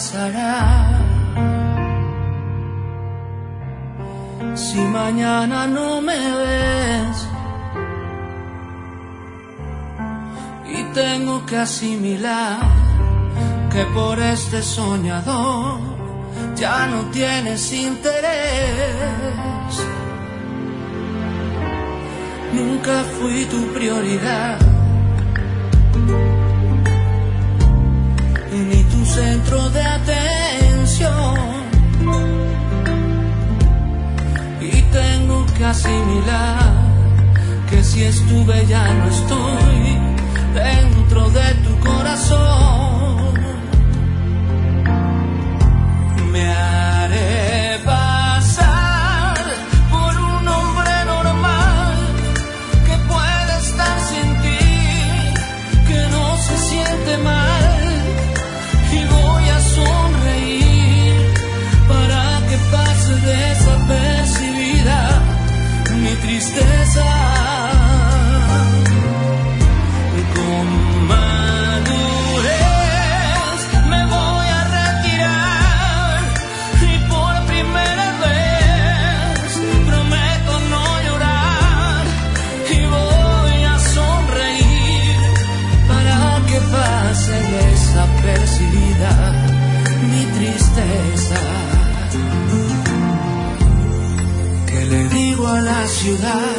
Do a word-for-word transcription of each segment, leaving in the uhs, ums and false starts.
pasará si mañana no me ves? Y tengo que asimilar que por este soñador ya no tienes interés. Nunca fui tu prioridad, ni tu centro de atención. Y tengo que asimilar que si estuve ya no estoy dentro de tu corazón. Me haré pasar por un hombre normal que puede estar sin ti, que no se siente mal, y voy a sonreír para que pase desapercibida mi tristeza. Con madurez me voy a retirar y por primera vez prometo no llorar y voy a sonreír para que pase desapercibida mi tristeza. ¿Qué le digo a la ciudad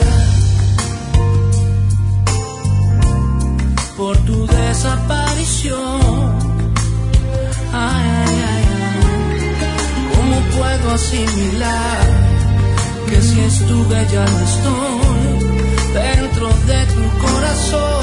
por tu desaparición? Ay, ay, ay, ay. ¿Cómo puedo asimilar que si estuve ya no estoy dentro de tu corazón?